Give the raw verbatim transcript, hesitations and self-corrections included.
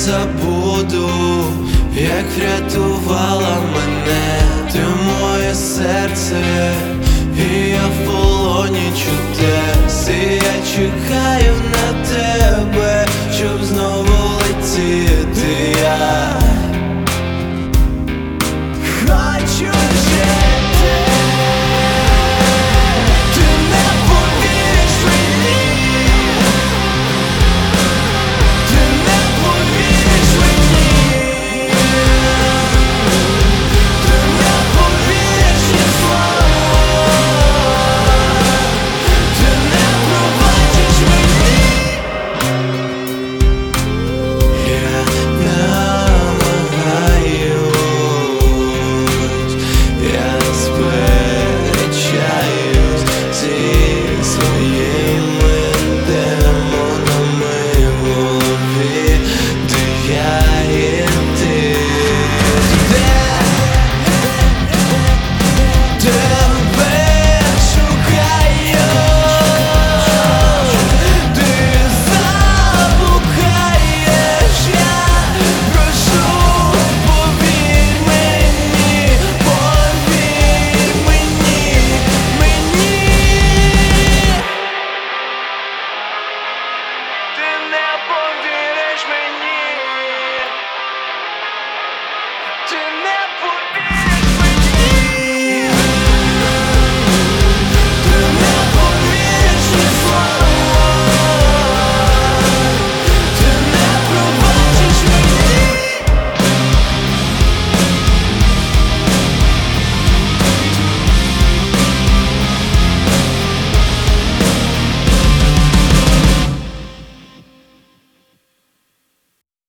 забуду, як врятувала мене ти моє серце, і я в полоні чудес, і я чекаю на тебе, щоб знову летіти. Я хочу жити. Ти не повіриш мені, ти не повіриш мені, ти не повіриш ні слова, ти не пробачиш мені. Я намагаюсь, я сперечаюсь зі своїми демонами в голові, де я і ти, де тебе шукаю, ти заблукаєш, я прошу, повір мені, повір мені, мені. Ти не